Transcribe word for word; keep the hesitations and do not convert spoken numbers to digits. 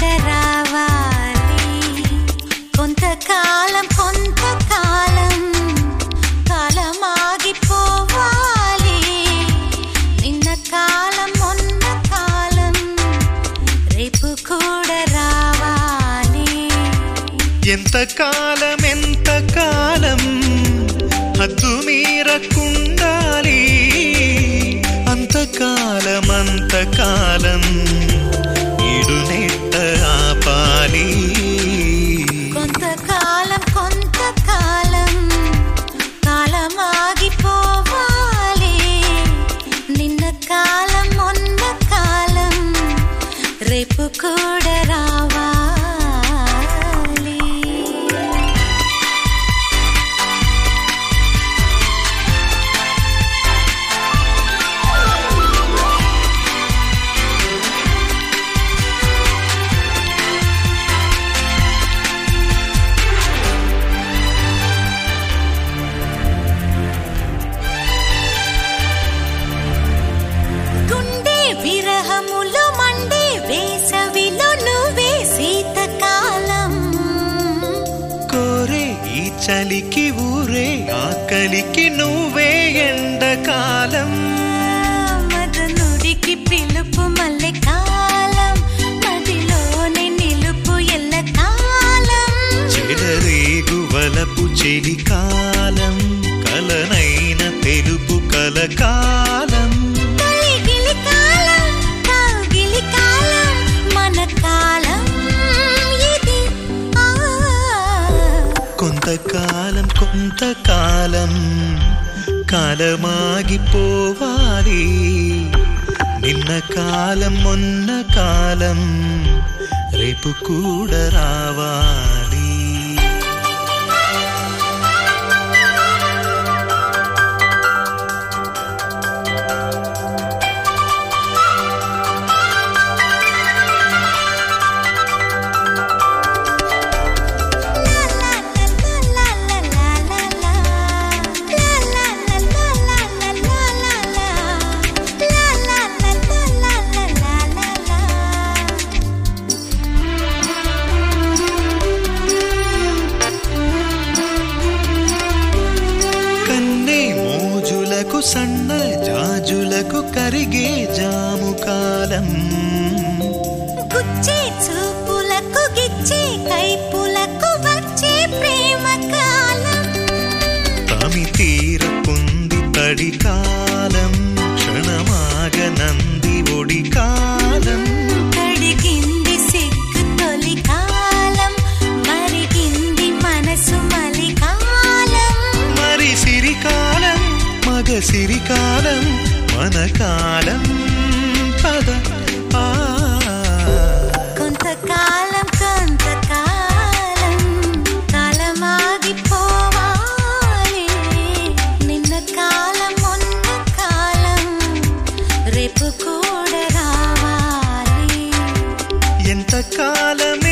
కూడా రావాలి. కొంతకాలం కొంతకాలం కాలం ఆగిపోవాలి. నిన్న కాలం మొన్న కాలం రేపు కూడా రావాలి. ఎంతకాలం ఎంతకాలం హద్దు మీరకుండాలి. అంతకాలం అంతకాలం ఈడునెట్ట ఆపాలి. కొంతకాలం కొంతకాలం కాలం ఆగిపోవాలి. నిన్న కాలం మొన్న కాలం రేపు కూడా రావాలి. విరహములో మండే వేసవిలో నువ్వే శీతకాలం. కోరే ఈ చలికి ఊరే ఆకలికి నువ్వే ఎండకాలం. మదనుడికి పిలుపు మల్లె కాలం, మదిలోనే నిలుపు ఎల్ల కాలం. చెలరేగు వలపు చెలికాలం, కలనైన తెలుపు కలకాలం. కొంతకాలం కొంతకాలం కాలమాగిపోవాలి. నిన్న కాలం మొన్న కాలం రేపు కూడా రావాలి. సన్న జాజులకు కరిగే జాము కాలం. గుచ్చే చూపులకు గిచ్చే కైపులకు వచ్చే ప్రేమ కాలం. తమి తీరకుంది తడి కాలం, క్షణమాగనంది ఒడి కాలం. కడిగింది సిగ్గు తొలి కాలం, మరిగింది మనసు మలి కాలం. మరి సిరికాలం మగ సిరికాలం మన కాలం పద. కొంతకాలం కొంతకాలం కాలమాగిపోవాలి. నిన్న కాలం మొన్న కాలం రేపు కూడా రావాలి. ఎంతకాలం